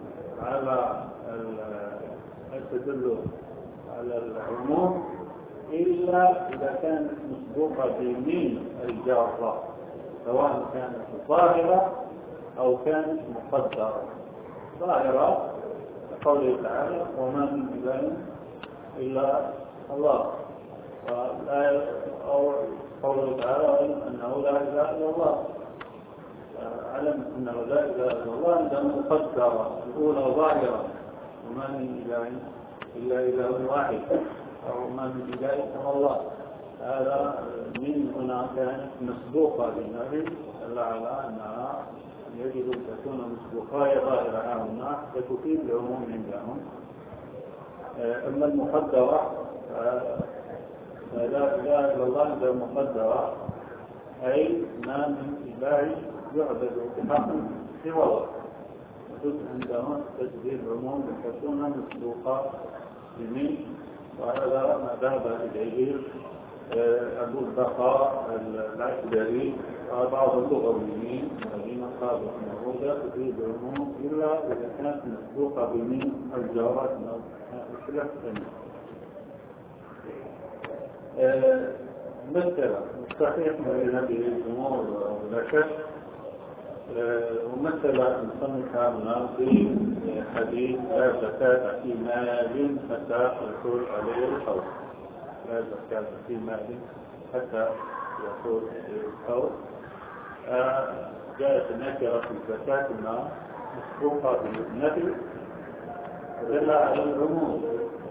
على العموم إلا إذا كانت مسبوقة بمين الجارة، سواء كانت ظاهرة أو كانت مقدرة. ظاهرة قوله تعالى وما من إله إلا الله، أو قوله تعالى أنه لا إله إلا الله، علم أنه لا إله إلا الله عندما مقدرة الأولى ظاهرة وما من إله إلا إله واحد أو ما من إله إلا الله. هذا من هنا كانت مسبوقة بالنبي دل على أنها يجب أن تكون مسبوقة ظاهرة هنا فتفيد العموم عندهم. أما المقدرة لا إله إلا الله عند المقدرة أي ما من إله يعبد بحق سوى الله، وجد عندهم تجديد العموم تكون مسبوقة بمن، وهذا ما ذهب إليه أبو البقاء العشدري وبعض اللغويين الذين قالوا أنه لا تفيد العموم إلا إذا كانت مسبوقة بمن الجارات أو الخلاف الثاني. مثلا صحيح من هذه الأمور لا شك، ومثلا نصنف هنا في حديث لا زكاة في مال حتى يحول عليه الحول. لا زكاة في مال حتى يحول عليه الحول. جاءت النكرة في الزكاة هنا مسبوقة بالنفي ودل على العموم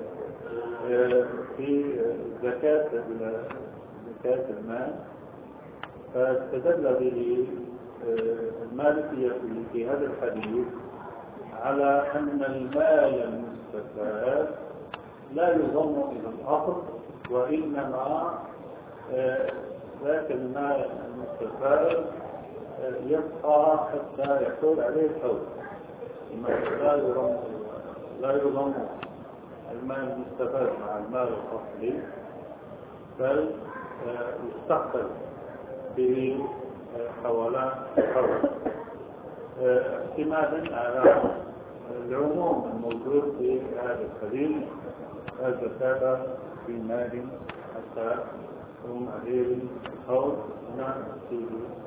في زكاة المال، فاستدل به المالكية في هذا الحديث على أن المال المستفاد لا يضم إلى الأصل، وإنما ذاك المال المستفاد يبقى حتى يحول عليه الحول. لا يضم المال المستفاد مع المال الأصلي، بل يستقبل به حولان الحول اعتمادا على العموم الموجود في هذا الحديث لا زكاة في مال حتى يقوم عليه الحول. هنا فيه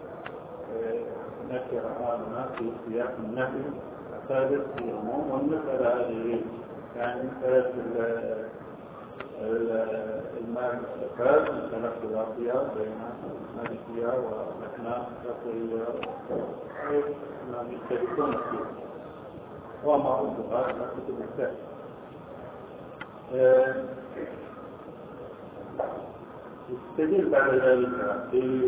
نكرة هنا في سياق النفي ثابت في العموم. والمسألة هذه يعني مسألة المال المستفاد مسألة خلافية بين المالكية والأحناف ما يشتركون فيه ومعروفها على كتب الفقه. يستدل بعد ذلك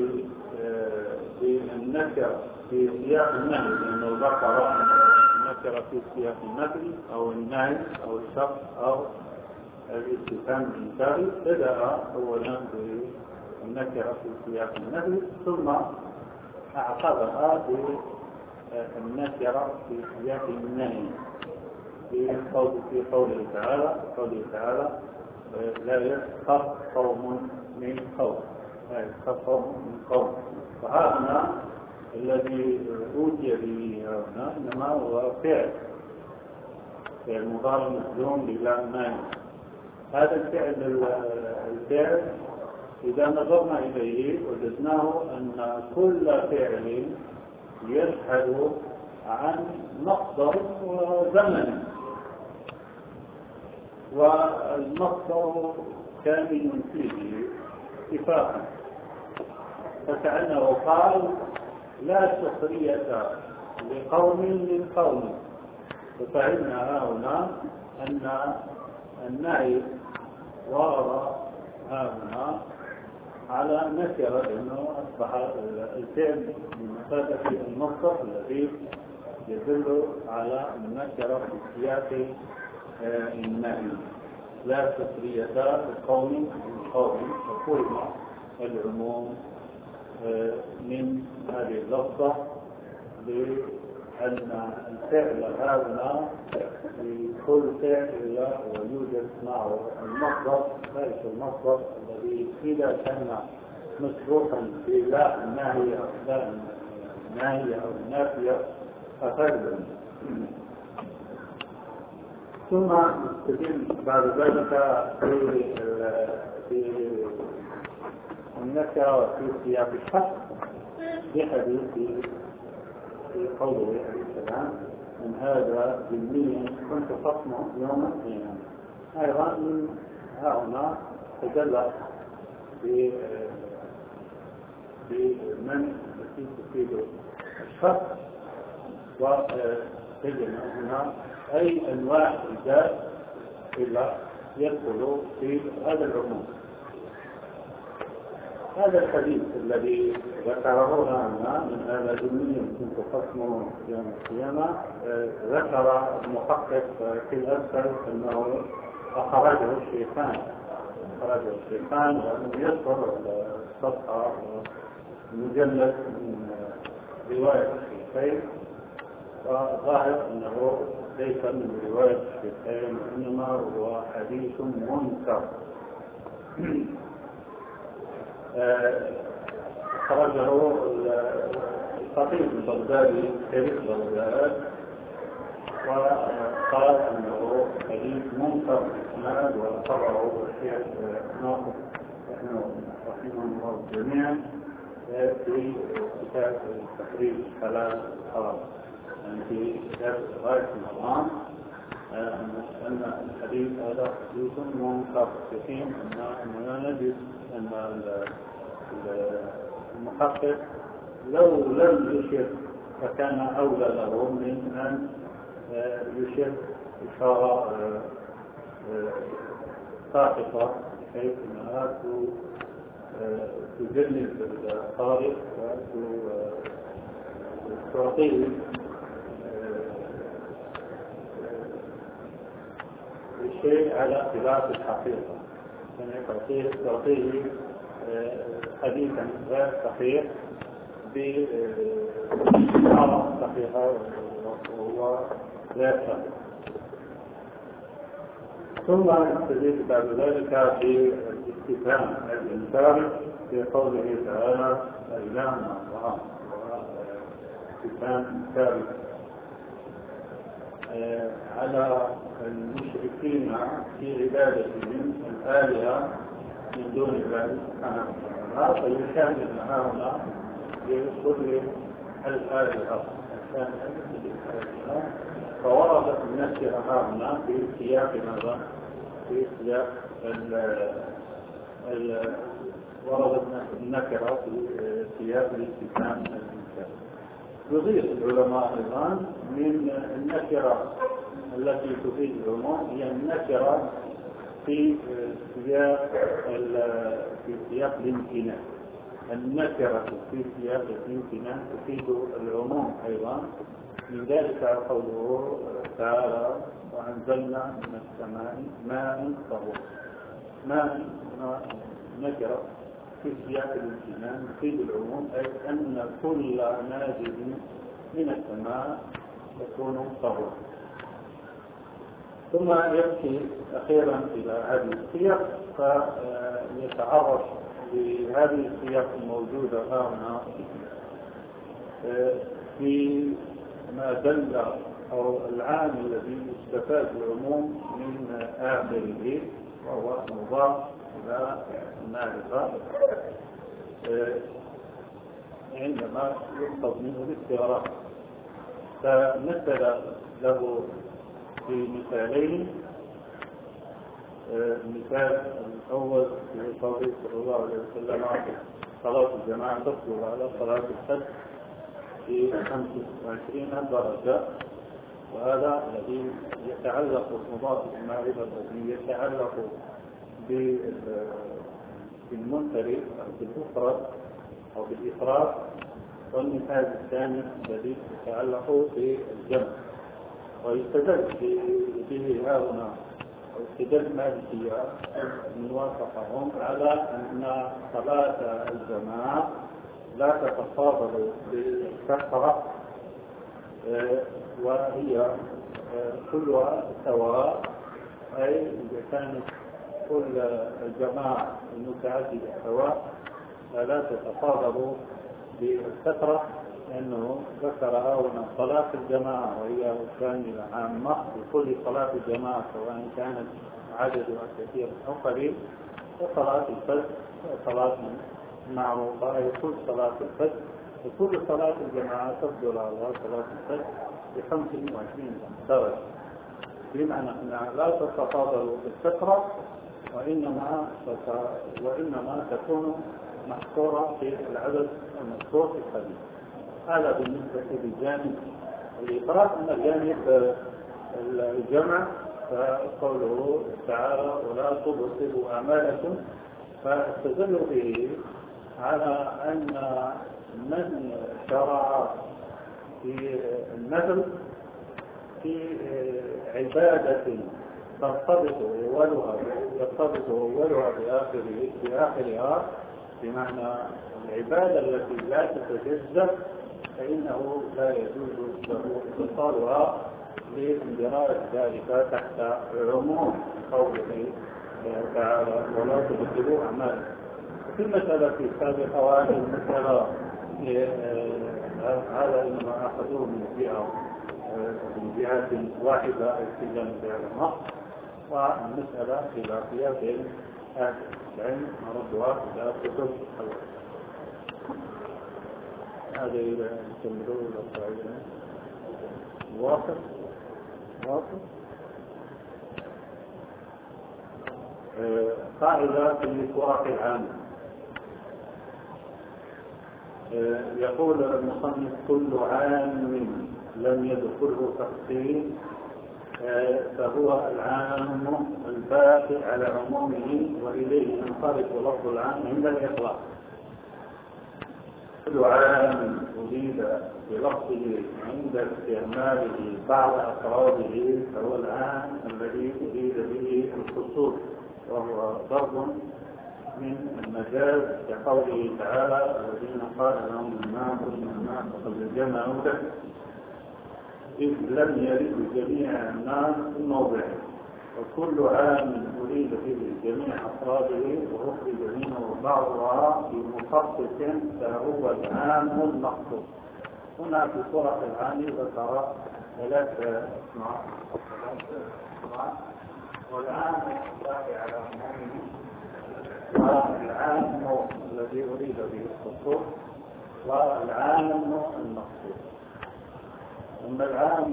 في النكرة في سياق النهي، لأنه ذكر النكرة في سياق النفي أو النهي أو الشرط أو الاستفهام الإنكاري. بدأ أولا بالنكرة في سياق النفي ثم أعقبها بالنكرة في سياق النهي في قوله تعالى لا يسخر قوم من قوم، لا يسخر قوم من قوم. فهذا الذي أوتي به هنا إنما هو فعل مضارع مجزوم بلا مانع. هذا الفعل إذا نظرنا إليه وجدناه أن كل فعل يشهد عن مصدر وزمن، والمصدر كامل فيه اتفاقا، فكأنه قال لا سخرية لقوم من قوم. ففهمنا هنا أن النهي ورد هنا على نكرة، أنه أصبح الفعل بمثابة المصدر الذي يدل على النكرة في سياق النهي. لا سخرية لقوم من قوم، فقلنا العموم من هذه اللفظة أن الفعل هذا لكل فعل ويوجد معه المصدر، ذلك المصدر الذي إذا كان مسبوقا بلا الناهية أو لا الناهية أو النافية أفاد. ثم نستدل بعد ذلك في النكرة وفي سياق الحق بحديث في قوله عليه السلام: من هذا ذمي كنت خصمه يوم القيامة. أيضا من هنا تدل بمن التي تفيد الشخص، وتجد هنا أي أنواع الذات إلا يدخل في هذا العموم. هذا الحديث الذي ذكره لنا من هذا ذمي كنت خصمه يوم القيامة، ذكر المحقق في الأسفل أنه أخرجه الشيخان وأنه يذكر الصفحة مجلد من رواية الشيخين، وظاهر أنه ليس من رواية الشيخين إنما هو حديث منكر. خرجه الخطيب البغدادي شريف بغداد وقال انه حديث منكر الاسناد، وقرأه الشيخ ناصر رحمه الله جميعا في كتاب تقريب الحلال والحرام، يعني في كتاب غاية المرام، أن الحديث هذا حديث منكر، في حين أننا نجد أن المحقق لو لم يشر فكان أولى له من أن يشر إشارة ساقطة بحيث أنها تجنب القارئ وتعطيه الشيء على خلاف الحقيقة، يعني تعطيه حديثا غير صحيح بإشارة صحيحة وهو غير صحيح. ثم نستدل بعد ذلك بالاستفهام الإنكاري في قوله تعالى: إلهنا الله، استفهام إنكاري على المشركين في عبادتهم الآلهة من دون الله سبحانه وتعالى، فيشاهد هنا بكل الآلهة فوردت النكرة هنا في سياق ماذا؟ في سياق وردت النكرة في سياق الاستفهام الإنكاري. يضيف العلماء أيضا من النكرة التي تفيد العموم هي النكرة في سياق الامتنان. النكرة في سياق الامتنان تفيد العموم أيضا. من ذلك قوله تعالى: وأنزلنا من السماء ماء طهور. ماء نكرة في سياق الامتنان تفيد العموم، أي أن كل نازل من السماء يكون طهور. ثم يأتي أخيرا إلى هذه السياق فيتعرف بهذه السياق الموجودة هنا في ما دل أو العام الذي استفاد العموم من آخره، وهو مضاف إلى المعرفة عندما يقصد منه الاستغراق. فمثل له في مثالين. المثال الأول في قوله صلى الله عليه وسلم: صلاة الجماعة تفضل على صلاة الفجر في 25 درجة. وهذا الذي يتعلق بمضاف المعرفة الذي يتعلق بالمنفرد أو بالمفرد أو بالإفراد. والمثال الثاني الذي يتعلق بالجمع. ويستدل به هؤلاء واستدل مالكية من وافقهم على أن صلاة الجماعة لا تتفاضل بالكثرة وهي كلها سواء، أي إذا كانت كل الجماعة المتعددة سواء فلا تتفاضل بالكثرة، لأنه ذكرها هنا صلاة الجماعة وهي كاملة عامة لكل صلاة الجماعة سواء كانت عددها كثير أو قليل. وصلاة الفجر صلاة معروفة، أي كل صلاة الفجر وكل صلاة الجماعة تفضل على صلاة الفجر ب25 درجة، بمعنى أنها لا تتفاضل بالكثرة وإنما تكون محصورة في العدد المذكور في الحديث. هذا بالنسبة للجانب الإفراد. أما جانب الجمع فقوله تعالى ولا تبطلوا أعمالكم، فاستدل به على أن من شرع في النذر في عبادة يرتبط أولها بآخرها، بمعنى العبادة التي لا تتجزأ فإنه لا يجوز له اتصالها باندراج ذلك تحت عموم قوله تعالى ولا تبطلوا أعمالكم. في المسألة السابقة وهذه المسألة هذا إنما أخذوه من جهة واحدة استدلال بعلماء، والمسألة خلافية بين أهل العلم نردها إلى كتب الحديث. هذا يكملوا الأسئلة. واصل قاعدة في الورق العام. يقول المصنف كل عام لم يدخله تفصيل فهو العام الباقي على عمومه وإليه ينصرف لفظ العام عند الإطلاق. كل عام أريد بلفظه عند استعماله بعض أفراده فهو العام الذي أريد به الخصوص، وهو ضرب من المجاز كقوله تعالى الذين قال لهم الناس إن الناس قد جمعوا له إذ لم يرد جميع الناس في موضعه. وكل عام أريد به جميع أفراده وأخرج منه بعضها بمخصص فهو العام المخصوص. هنا في سورة العام ذكر ثلاث أسماء، والعام الباقي على عمومه والعام الذي أريد به الخصوص والعام المخصوص. أما العام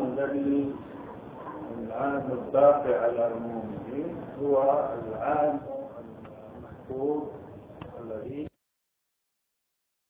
الباقي على عمومه هو العام المحفوظ الذي